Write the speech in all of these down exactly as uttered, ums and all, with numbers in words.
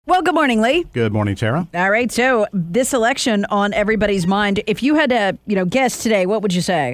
Well, good morning, Lee. Good morning, Tara. All right, so this election on everybody's mind. If you had to, you know, guess today, what would you say?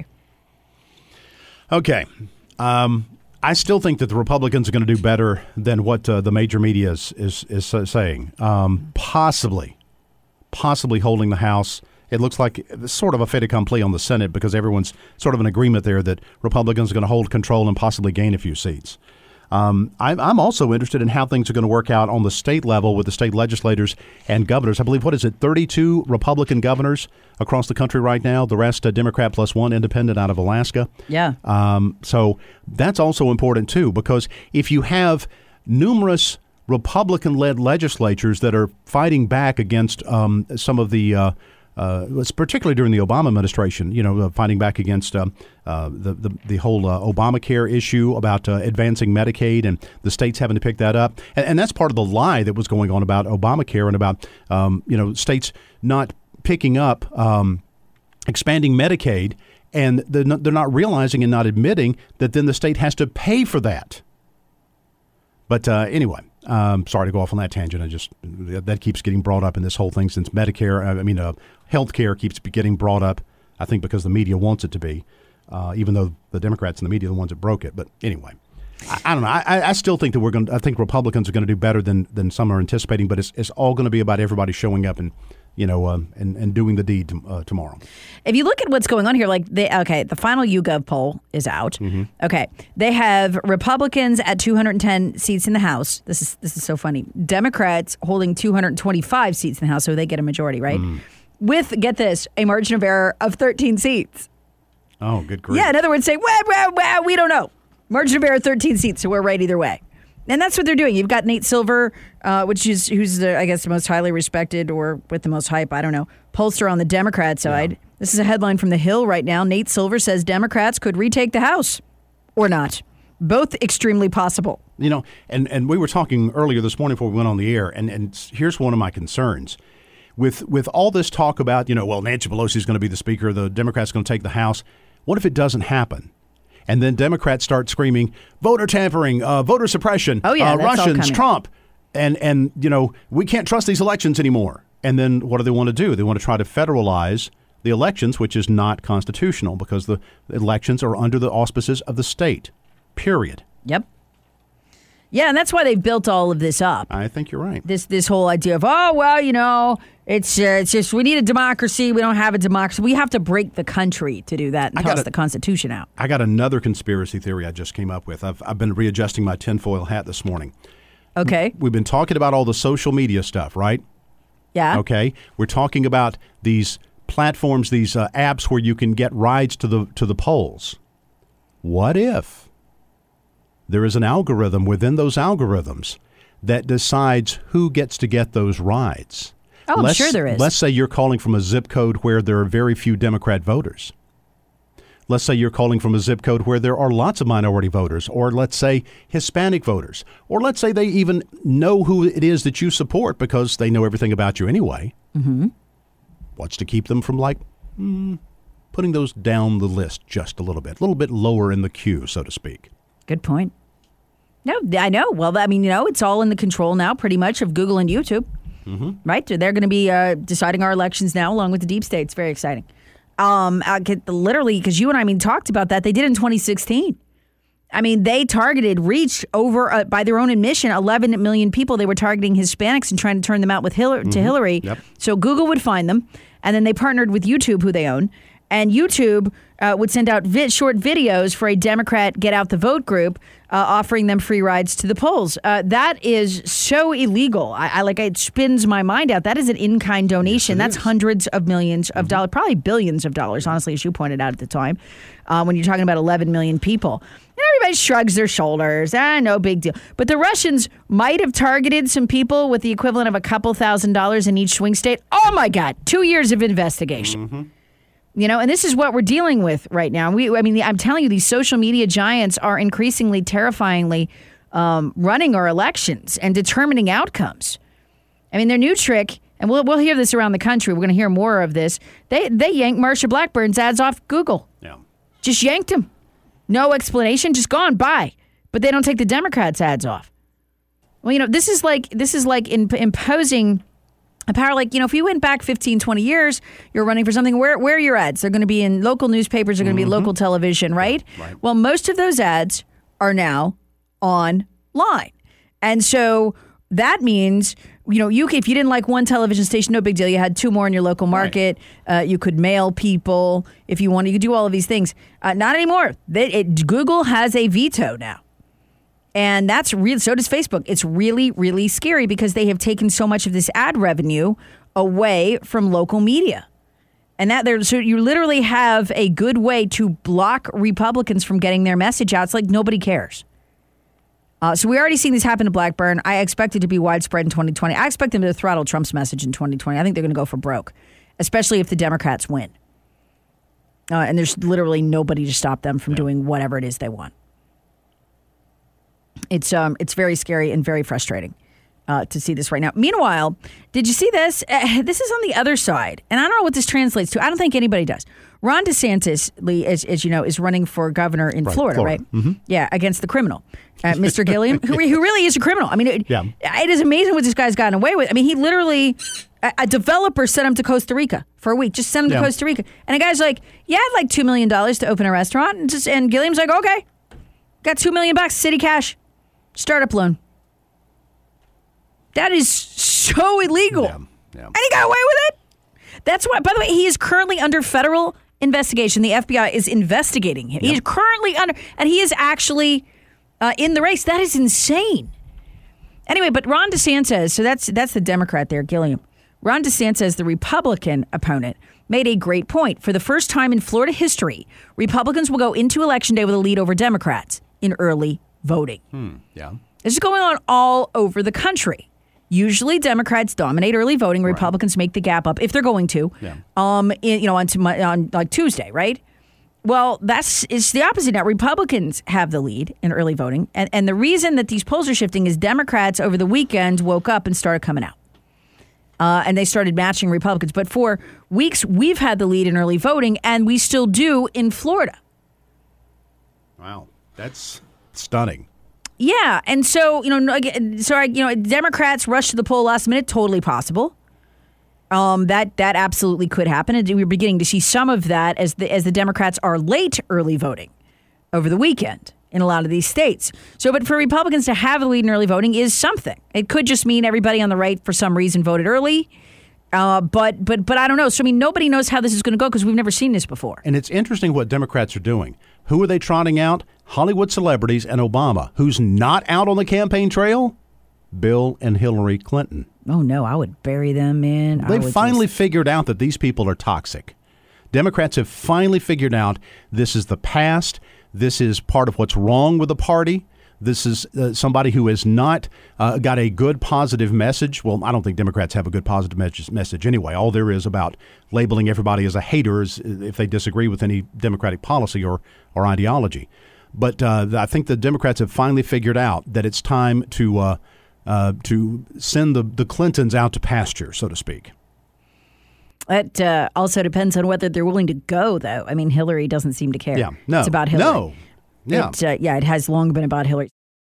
Okay. Um, I still think that the Republicans are going to do better than what uh, the major media is is, is uh, saying. Um, possibly, possibly holding the House. It looks like it's sort of a fait accompli on the Senate because everyone's sort of in agreement there that Republicans are going to hold control and possibly gain a few seats. Um, I'm, I'm also interested in how things are going to work out on the state level with the state legislators and governors. I believe, what is it, thirty-two Republican governors across the country right now, the rest a Democrat plus one independent out of Alaska. Yeah. Um, so that's also important, too, because if you have numerous Republican-led legislatures that are fighting back against um, some of the uh, Uh, particularly during the Obama administration, you know, uh, fighting back against uh, uh, the, the the whole uh, Obamacare issue about uh, advancing Medicaid and the states having to pick that up. And, and that's part of the lie that was going on about Obamacare and about, um, you know, states not picking up um, expanding Medicaid. And they're not, they're not realizing and not admitting that then the state has to pay for that. But uh, anyway. Um, sorry to go off on that tangent. I just that keeps getting brought up in this whole thing since Medicare. I mean, uh, health care keeps getting brought up. I think because the media wants it to be, uh, even though the Democrats and the media are the ones that broke it. But anyway, I, I don't know. I, I still think that we're going. to I think Republicans are going to do better than than some are anticipating. But it's it's all going to be about everybody showing up and you know uh, and and doing the deed to, uh, tomorrow. If you look at what's going on here, like they okay, the final YouGov poll is out. Mm-hmm. Okay, they have Republicans at two hundred ten seats in the House. This is this is so funny. Democrats holding two hundred twenty-five seats in the House, so they get a majority, right? Mm. With get this, a margin of error of thirteen seats. Oh, good grief! Yeah, in other words, saying, well, well, well, we don't know. Margin of error thirteen seats, so we're right either way. And that's what they're doing. You've got Nate Silver, uh, which is who's the, I guess the most highly respected or with the most hype, I don't know, pollster on the Democrat side. Yeah. This is a headline from The Hill right now. Nate Silver says Democrats could retake the House or not. Both extremely possible. You know, and, and we were talking earlier this morning before we went on the air, and, and here's one of my concerns. With with all this talk about, you know, well, Nancy Pelosi is going to be the speaker, the Democrats are going to take the House. What if it doesn't happen? And then Democrats start screaming, voter tampering, uh, voter suppression, oh, yeah, uh, that's Russians, Trump. And, and, you know, we can't trust these elections anymore. And then what do they want to do? They want to try to federalize the elections, which is not constitutional because the elections are under the auspices of the state, period. Yep. Yeah, and that's why they've built all of this up. I think you're right. This this whole idea of, oh, well, you know, it's uh, it's just we need a democracy. We don't have a democracy. We have to break the country to do that and toss a, the Constitution out. I got another conspiracy theory I just came up with. I've, I've been readjusting my tinfoil hat this morning. Okay. We've been talking about all the social media stuff, right? Yeah. Okay. We're talking about these platforms, these uh, apps where you can get rides to the to the polls. What if there is an algorithm within those algorithms that decides who gets to get those rides? Oh, I'm let's, sure there is. Let's say you're calling from a zip code where there are very few Democrat voters. Let's say you're calling from a zip code where there are lots of minority voters, or let's say Hispanic voters, or let's say they even know who it is that you support because they know everything about you anyway. Mm-hmm. What's to keep them from, like, mm, putting those down the list just a little bit, a little bit lower in the queue, so to speak? Good point. No, I know. Well, I mean, you know, it's all in the control now pretty much of Google and YouTube, mm-hmm. right? They're going to be uh, deciding our elections now along with the deep state. It's very exciting. Um, I get the, literally, because you and I, I mean, talked about that. They did in twenty sixteen. I mean, they targeted, reached over, uh, by their own admission, eleven million people. They were targeting Hispanics and trying to turn them out with Hillary, mm-hmm. to Hillary. Yep. So Google would find them. And then they partnered with YouTube, who they own. And YouTube uh, would send out vi- short videos for a Democrat Get Out the Vote group, uh, offering them free rides to the polls. Uh, that is so illegal. I, I like it spins my mind out. That is an in-kind donation. Yes, That's is. hundreds of millions of mm-hmm. dollars, probably billions of dollars, honestly, as you pointed out at the time, uh, when you're talking about eleven million people. And everybody shrugs their shoulders. Ah, no big deal. But the Russians might have targeted some people with the equivalent of a couple thousand dollars in each swing state. Oh, my God. Two years of investigation. Mm-hmm. You know, and this is what we're dealing with right now. We, I mean, I'm telling you, these social media giants are increasingly, terrifyingly um, running our elections and determining outcomes. I mean, their new trick, and we'll we'll hear this around the country. We're going to hear more of this. They they yanked Marsha Blackburn's ads off Google. Yeah, just yanked them. No explanation, just gone by. But they don't take the Democrats' ads off. Well, you know, this is like this is like in, imposing a power. Like, you know, if you went back fifteen, twenty years, you're running for something, where, where are your ads? They're going to be in local newspapers. They're going to mm-hmm. be local television, right? right? Well, most of those ads are now online. And so that means, you know, you if you didn't like one television station, no big deal. You had two more in your local market. Right. Uh, you could mail people if you wanted. You could do all of these things. Uh, not anymore. They, it, Google has a veto now. And that's real. So does Facebook. It's really, really scary because they have taken so much of this ad revenue away from local media. And that there, so you literally have a good way to block Republicans from getting their message out. It's like nobody cares. Uh, so we already seen this happen to Blackburn. I expect it to be widespread in twenty twenty. I expect them to throttle Trump's message in twenty twenty. I think they're going to go for broke, especially if the Democrats win. Uh, and there's literally nobody to stop them from yeah. doing whatever it is they want. It's um, it's very scary and very frustrating uh, to see this right now. Meanwhile, did you see this? Uh, this is on the other side, and I don't know what this translates to. I don't think anybody does. Ron DeSantis, Lee, as, as you know, is running for governor in right, Florida, Florida, right? Mm-hmm. Yeah, against the criminal, uh, Mister Gilliam, who, who really is a criminal. I mean, it, yeah. it is amazing what this guy's gotten away with. I mean, he literally, a, a developer sent him to Costa Rica for a week, just sent him yeah. to Costa Rica. And a guy's like, yeah, I'd like two million dollars to open a restaurant. And, just, and Gilliam's like, okay, got two million dollars bucks, city cash. Startup loan. That is so illegal. Yeah, yeah. And he got away with it. That's why, by the way, he is currently under federal investigation. The F B I is investigating him. Yep. He is currently under, and he is actually uh, in the race. That is insane. Anyway, but Ron DeSantis, so that's that's the Democrat there, Gilliam. Ron DeSantis, the Republican opponent, made a great point. For the first time in Florida history, Republicans will go into Election Day with a lead over Democrats in early voting. Hmm, yeah. This is going on all over the country. Usually Democrats dominate early voting. Right. Republicans make the gap up if they're going to, yeah. um, in, you know, on, to, on like Tuesday, right? Well, that's it's the opposite now. Republicans have the lead in early voting. And, and the reason that these polls are shifting is Democrats over the weekend woke up and started coming out. Uh, and they started matching Republicans. But for weeks, we've had the lead in early voting, and we still do in Florida. Wow. That's stunning. Yeah, and so, you know, so I, you know, Democrats rush to the poll last minute, totally possible. Um, that that absolutely could happen, and we're beginning to see some of that as the as the Democrats are late early voting over the weekend in a lot of these states. So, but for Republicans to have a lead in early voting is something. It could just mean everybody on the right, for some reason, voted early. Uh, but but but I don't know. So I mean, nobody knows how this is going to go because we've never seen this before. And it's interesting what Democrats are doing. Who are they trotting out? Hollywood celebrities and Obama. Who's not out on the campaign trail? Bill and Hillary Clinton. Oh, no, I would bury them in. They've finally just... figured out that these people are toxic. Democrats have finally figured out this is the past. This is part of what's wrong with the party. This is uh, somebody who has not uh, got a good positive message. Well, I don't think Democrats have a good positive me- message anyway. All there is about labeling everybody as a hater is if they disagree with any Democratic policy or, or ideology. But uh, I think the Democrats have finally figured out that it's time to uh, uh, to send the, the Clintons out to pasture, so to speak. It uh, also depends on whether they're willing to go, though. I mean, Hillary doesn't seem to care. Yeah, no, it's about Hillary. No. Yeah. It, uh, yeah, it has long been about Hillary.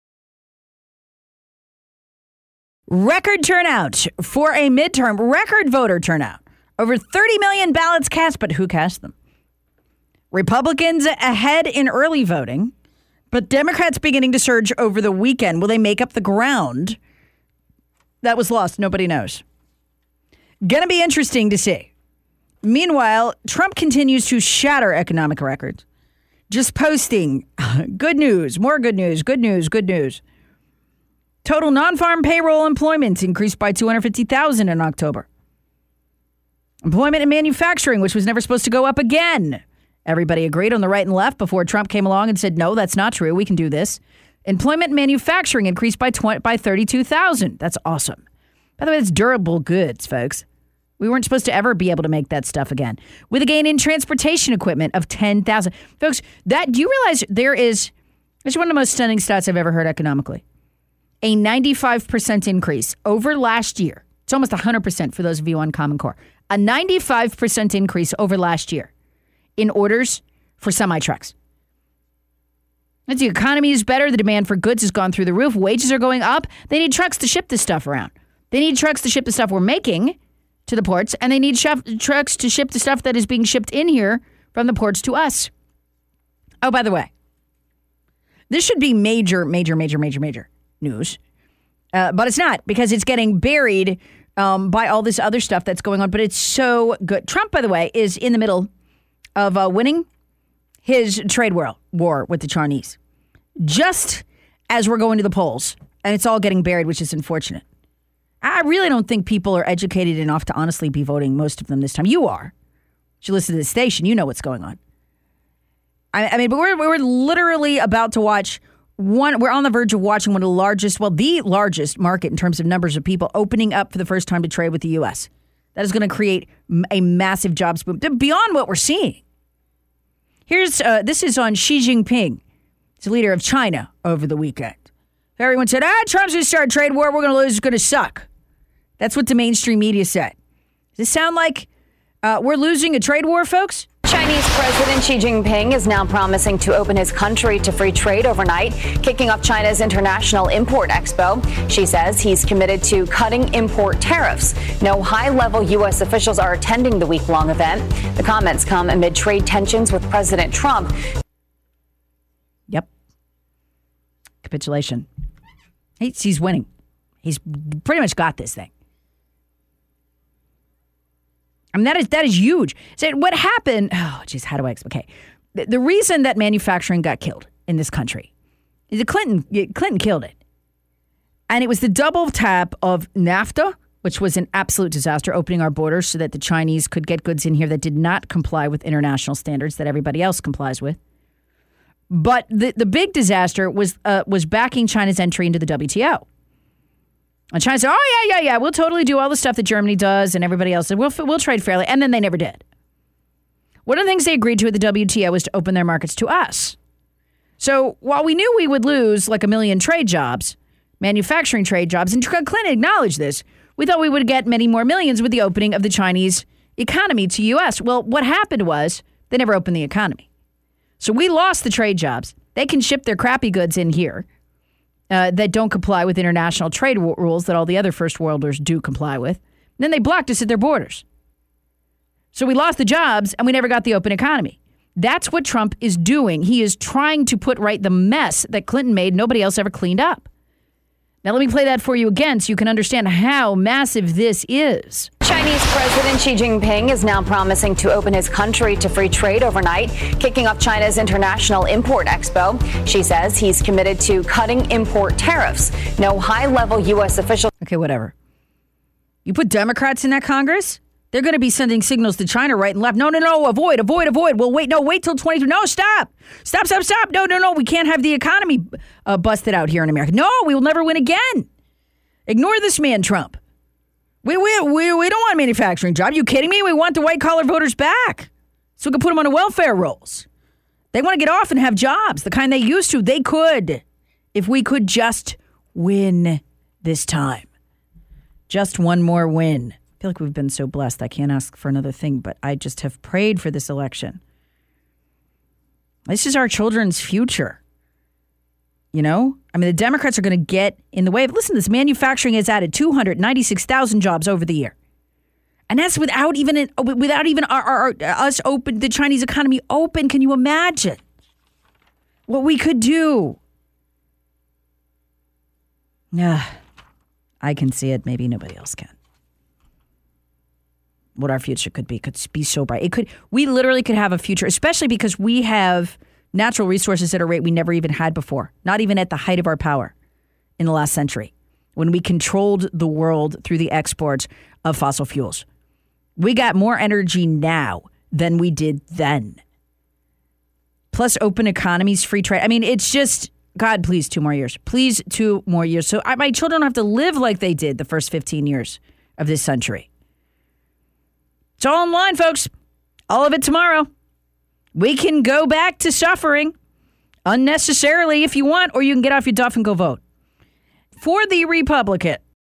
Record turnout for a midterm. Record voter turnout. Over thirty million ballots cast, but who cast them? Republicans ahead in early voting, but Democrats beginning to surge over the weekend. Will they make up the ground that was lost? Nobody knows. Going to be interesting to see. Meanwhile, Trump continues to shatter economic records. Just posting good news, more good news, good news, good news. Total non-farm payroll employment increased by two hundred fifty thousand in October. Employment in manufacturing, which was never supposed to go up again. Everybody agreed on the right and left before Trump came along and said, no, that's not true. We can do this. Employment in manufacturing increased by twenty, by thirty-two thousand. That's awesome. By the way, it's durable goods, folks. We weren't supposed to ever be able to make that stuff again. With a gain in transportation equipment of ten thousand. Folks, that do you realize there is, this is one of the most stunning stats I've ever heard economically. A ninety-five percent increase over last year. It's almost one hundred percent for those of you on Common Core. A ninety-five percent increase over last year in orders for semi-trucks. The economy is better. The demand for goods has gone through the roof. Wages are going up. They need trucks to ship this stuff around. They need trucks to ship the stuff we're making to the ports, and they need chef- trucks to ship the stuff that is being shipped in here from the ports to us. Oh, by the way, this should be major, major, major, major, major news, uh, but it's not because it's getting buried um, by all this other stuff that's going on, but it's so good. Trump, by the way, is in the middle of uh, winning his trade war, war with the Chinese, just as we're going to the polls, and it's all getting buried, which is unfortunate. I really don't think people are educated enough to honestly be voting, most of them this time. You are. If you listen to the station, you know what's going on. I, I mean, but we're, we're literally about to watch one, we're on the verge of watching one of the largest, well, the largest market in terms of numbers of people opening up for the first time to trade with the U S. That is going to create a massive jobs boom beyond what we're seeing. Here's, uh, this is on Xi Jinping, the leader of China, over the weekend. Everyone said, ah, Trump's going to start a trade war. We're going to lose. It's going to suck. That's what the mainstream media said. Does this sound like uh, we're losing a trade war, folks? Chinese President Xi Jinping is now promising to open his country to free trade overnight, kicking off China's International Import Expo. Xi says he's committed to cutting import tariffs. No high-level U S officials are attending the week-long event. The comments come amid trade tensions with President Trump. Yep. Capitulation. He's, he's winning. He's pretty much got this thing. I mean, that is that is huge. So what happened? Oh, geez, how do I explain? Okay. The, the reason that manufacturing got killed in this country is that Clinton, Clinton killed it. And it was the double tap of NAFTA, which was an absolute disaster, opening our borders so that the Chinese could get goods in here that did not comply with international standards that everybody else complies with. But the, the big disaster was uh, was backing China's entry into the W T O. And China said, oh, yeah, yeah, yeah, we'll totally do all the stuff that Germany does and everybody else. We'll, we'll trade fairly. And then they never did. One of the things they agreed to at the W T O was to open their markets to us. So while we knew we would lose like a million trade jobs, manufacturing trade jobs, and Clinton acknowledged this, we thought we would get many more millions with the opening of the Chinese economy to U S. Well, what happened was they never opened the economy. So we lost the trade jobs. They can ship their crappy goods in here. Uh, that don't comply with international trade w- rules that all the other first worlders do comply with. And then they blocked us at their borders. So we lost the jobs and we never got the open economy. That's what Trump is doing. He is trying to put right the mess that Clinton made, nobody else ever cleaned up. Now, let me play that for you again so you can understand how massive this is. Chinese President Xi Jinping is now promising to open his country to free trade overnight, kicking off China's International Import Expo. Xi says he's committed to cutting import tariffs. No high-level U S official. Okay, whatever. You put Democrats in that Congress? They're going to be sending signals to China right and left. No, no, no, avoid, avoid, avoid. Well, wait, no, wait till twenty-two. No, stop. Stop, stop, stop. No, no, no. We can't have the economy uh, busted out here in America. No, we will never win again. Ignore this man, Trump. We, we, we, we don't want manufacturing jobs. You kidding me? We want the white-collar voters back so we can put them on the welfare rolls. They want to get off and have jobs, the kind they used to. They could, if we could just win this time. Just one more win. I feel like we've been so blessed. I can't ask for another thing, but I just have prayed for this election. This is our children's future. You know? I mean, the Democrats are going to get in the way of, listen, this manufacturing has added two hundred ninety-six thousand jobs over the year. And that's without even, without even our, our, our, us open, the Chinese economy open. Can you imagine what we could do? Yeah, I can see it. Maybe nobody else can. What our future could be could be so bright. It could. We literally could have a future, especially because we have natural resources at a rate we never even had before, not even at the height of our power in the last century, when we controlled the world through the exports of fossil fuels. We got more energy now than we did then. Plus open economies, free trade. I mean, it's just, God, please, two more years. Please, two more years. So I, my children don't have to live like they did the first fifteen years of this century. It's all online, folks. All of it tomorrow. We can go back to suffering unnecessarily if you want, or you can get off your duff and go vote for the Republican.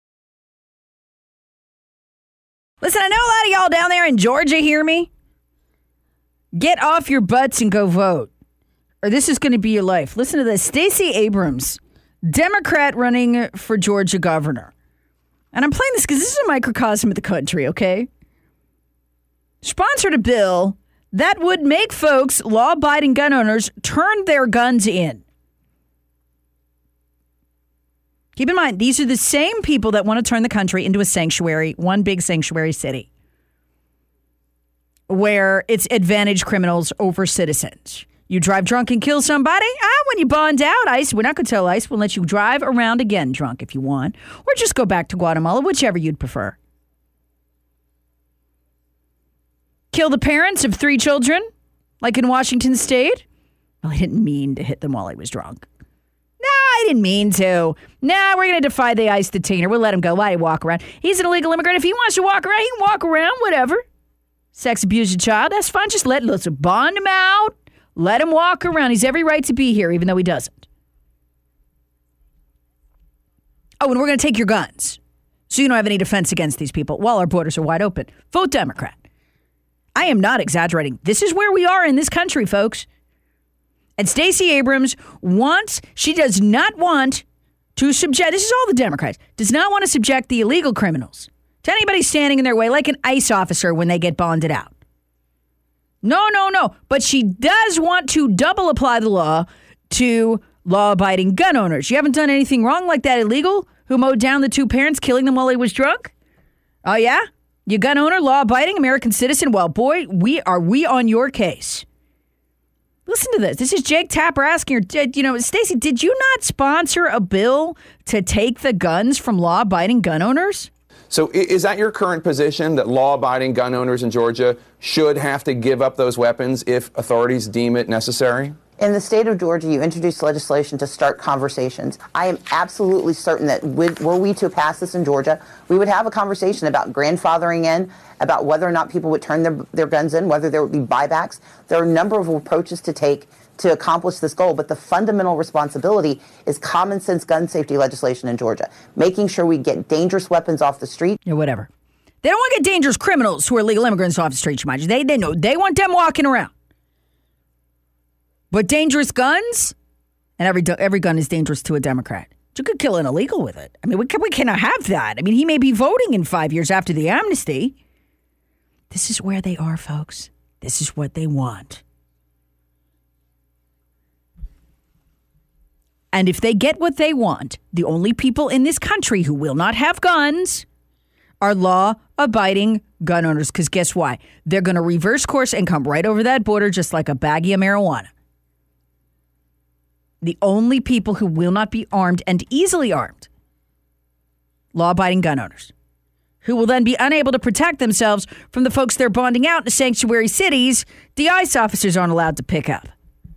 Listen, I know a lot of y'all down there in Georgia hear me. Get off your butts and go vote. or this is going to be your life. Listen to this. Stacey Abrams, Democrat running for Georgia governor. And I'm playing this because this is a microcosm of the country, okay? Sponsored a bill that would make folks, law-abiding gun owners, turn their guns in. Keep in mind, these are the same people that want to turn the country into a sanctuary, one big sanctuary city, where it's advantage criminals over citizens. You drive drunk and kill somebody? Ah, when you bond out, ICE, we're not going to tell ICE, we'll let you drive around again drunk if you want, or just go back to Guatemala, whichever you'd prefer. Kill the parents of three children, like in Washington State? Well, I didn't mean to hit them while I was drunk. No, I didn't mean to. Nah, we're going to defy the ICE detainer. We'll let him go. Why walk around? He's an illegal immigrant. If he wants to walk around, he can walk around, whatever. Sex abuse a child, that's fine. Just let, let's bond him out. Let him walk around. He's every right to be here, even though he doesn't. Oh, and we're going to take your guns, so you don't have any defense against these people while our borders are wide open. Vote Democrat. I am not exaggerating. This is where we are in this country, folks. And Stacey Abrams wants, she does not want to subject, this is all the Democrats, does not want to subject the illegal criminals to anybody standing in their way like an ICE officer when they get bonded out. No, no, no. But she does want to double apply the law to law-abiding gun owners. You haven't done anything wrong like that illegal who mowed down the two parents, killing them while he was drunk? Oh, yeah? You gun owner, law-abiding, American citizen? Well, boy, we are we on your case. Listen to this. This is Jake Tapper asking her, you know, Stacey, did you not sponsor a bill to take the guns from law-abiding gun owners? So is that your current position, that law-abiding gun owners in Georgia should have to give up those weapons if authorities deem it necessary? In the state of Georgia, you introduced legislation to start conversations. I am absolutely certain that with, were we to pass this in Georgia, we would have a conversation about grandfathering in, about whether or not people would turn their, their guns in, whether there would be buybacks. There are a number of approaches to take to accomplish this goal, but the fundamental responsibility is common sense gun safety legislation in Georgia, making sure we get dangerous weapons off the street. Yeah, whatever. They don't want to get dangerous criminals who are legal immigrants off the streets, mind you. They, they know they want them walking around. But dangerous guns, and every every gun is dangerous to a Democrat. You could kill an illegal with it. I mean, we, can, we cannot have that. I mean, he may be voting in five years after the amnesty. This is where they are, folks. This is what they want. And if they get what they want, the only people in this country who will not have guns are law-abiding gun owners. Because guess why? They're going to reverse course and come right over that border just like a baggie of marijuana. The only people who will not be armed and easily armed, law-abiding gun owners, who will then be unable to protect themselves from the folks they're bonding out in sanctuary cities the ICE officers aren't allowed to pick up.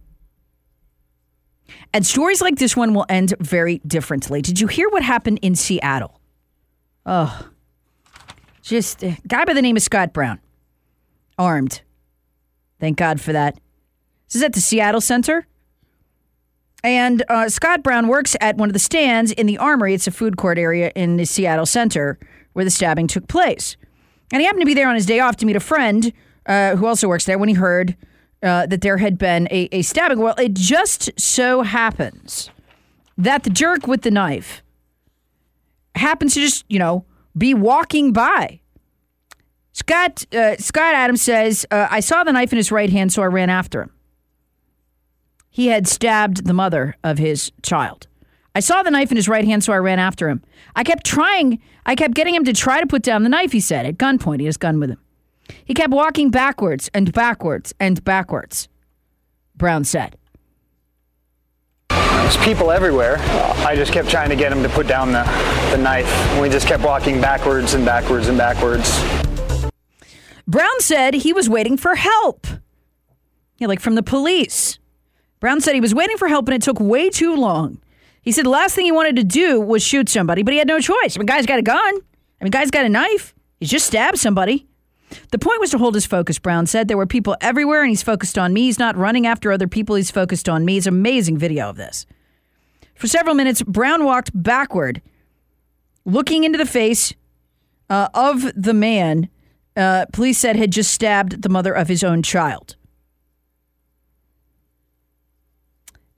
And stories like this one will end very differently. Did you hear what happened in Seattle? Oh, just a guy by the name of Scott Brown, armed. Thank God for that. This is at the Seattle Center. And uh, Scott Brown works at one of the stands in the Armory. It's a food court area in the Seattle Center where the stabbing took place. And he happened to be there on his day off to meet a friend uh, who also works there when he heard uh, that there had been a, a stabbing. Well, it just so happens that the jerk with the knife happens to just, you know, be walking by. Scott, uh, Scott Adams says, uh, I saw the knife in his right hand, so I ran after him. He had stabbed the mother of his child. I saw the knife in his right hand, so I ran after him. I kept trying, I kept getting him to try to put down the knife, he said, at gunpoint. He has a gun with him. He kept walking backwards and backwards and backwards, Brown said. There's people everywhere. I just kept trying to get him to put down the, the knife. And we just kept walking backwards and backwards and backwards. Brown said he was waiting for help. Yeah, like from the police. Brown said he was waiting for help and it took way too long. He said the last thing he wanted to do was shoot somebody, but he had no choice. I mean, guy's got a gun. I mean, guy's got a knife. He's just stabbed somebody. The point was to hold his focus, Brown said. There were people everywhere and he's focused on me. He's not running after other people. He's focused on me. It's an amazing video of this. For several minutes, Brown walked backward, looking into the face uh, of the man uh, police said had just stabbed the mother of his own child.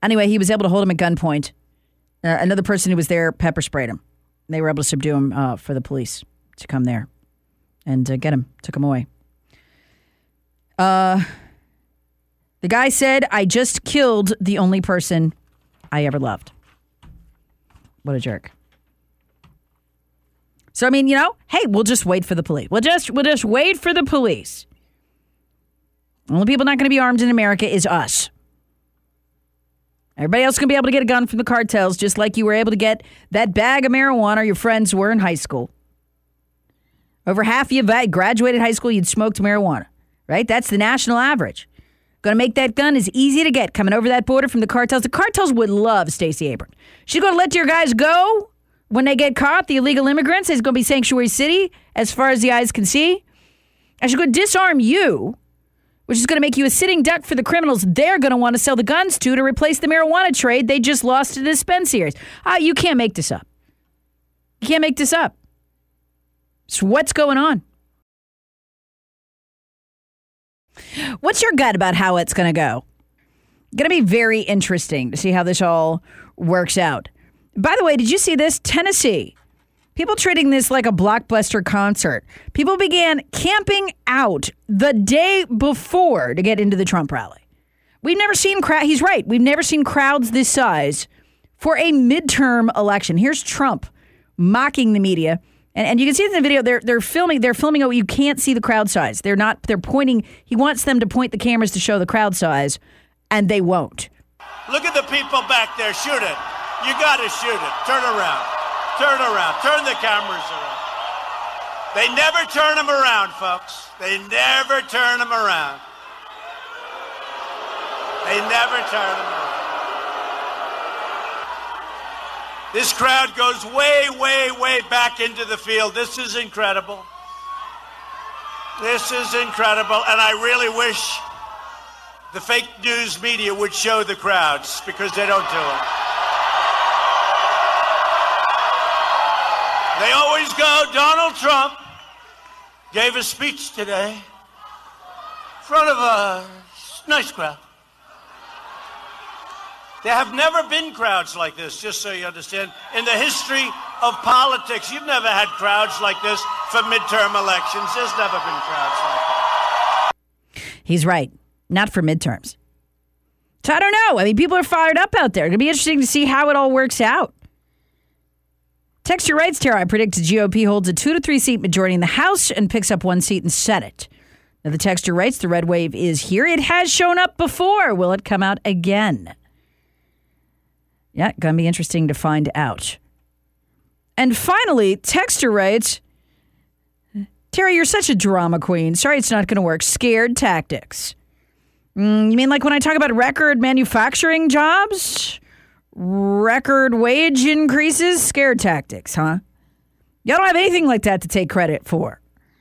Anyway, he was able to hold him at gunpoint. Uh, another person who was there pepper sprayed him. They were able to subdue him uh, for the police to come there and uh, get him, took him away. Uh, the guy said, I just killed the only person I ever loved. What a jerk. So, I mean, you know, hey, we'll just wait for the police. We'll just, we'll just wait for the police. The only people not going to be armed in America is us. Everybody else is going to be able to get a gun from the cartels, just like you were able to get that bag of marijuana your friends were in high school. Over half of you graduated high school, you'd smoked marijuana, right? That's the national average. Going to make that gun as easy to get coming over that border from the cartels. The cartels would love Stacey Abrams. She's going to let your guys go when they get caught, the illegal immigrants. It's going to be sanctuary city as far as the eyes can see. And she's going to disarm you, which is going to make you a sitting duck for the criminals they're going to want to sell the guns to to replace the marijuana trade they just lost to the dispensaries. Ah, you can't make this up. You can't make this up. So what's going on? What's your gut about how it's going to go? Going to be very interesting to see how this all works out. By the way, did you see this? Tennessee. People treating this like a blockbuster concert. People began camping out the day before to get into the Trump rally. We've never seen crowd. He's right. We've never seen crowds this size for a midterm election. Here's Trump mocking the media. And, and you can see in the video, they're they're filming. They're filming. Oh, you can't see the crowd size. They're not. They're pointing. He wants them to point the cameras to show the crowd size, and they won't. Look at the people back there. Shoot it. You got to shoot it. Turn around. Turn around. Turn the cameras around. They never turn them around, folks. They never turn them around. They never turn them around. This crowd goes way, way, way back into the field. This is incredible. This is incredible, and I really wish the fake news media would show the crowds, because they don't do it. They always go. Donald Trump gave a speech today in front of a nice crowd. There have never been crowds like this, just so you understand. In the history of politics, you've never had crowds like this for midterm elections. There's never been crowds like that. He's right. Not for midterms. So I don't know. I mean, people are fired up out there. It's going to be interesting to see how it all works out. Texture writes, Tara, I predict the G O P holds a two to three seat majority in the House and picks up one seat in Senate. Now, the texture writes, the red wave is here. It has shown up before. Will it come out again? Yeah, going to be interesting to find out. And finally, texture writes, Terry, you're such a drama queen. Sorry, it's not going to work. Scared tactics. Mm, you mean like when I talk about record manufacturing jobs? Record wage increases? Scared tactics, huh? Y'all don't have anything like that to take credit for.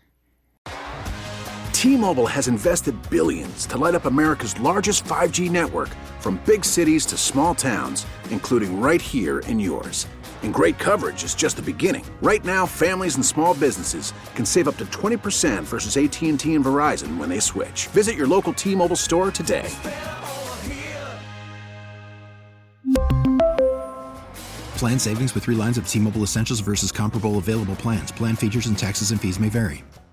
T-Mobile has invested billions to light up America's largest five G network, from big cities to small towns, including right here in yours. And great coverage is just the beginning. Right now, families and small businesses can save up to twenty percent versus A T and T and Verizon when they switch. Visit your local T-Mobile store today. Plan savings with three lines of T-Mobile Essentials versus comparable available plans. Plan features and taxes and fees may vary.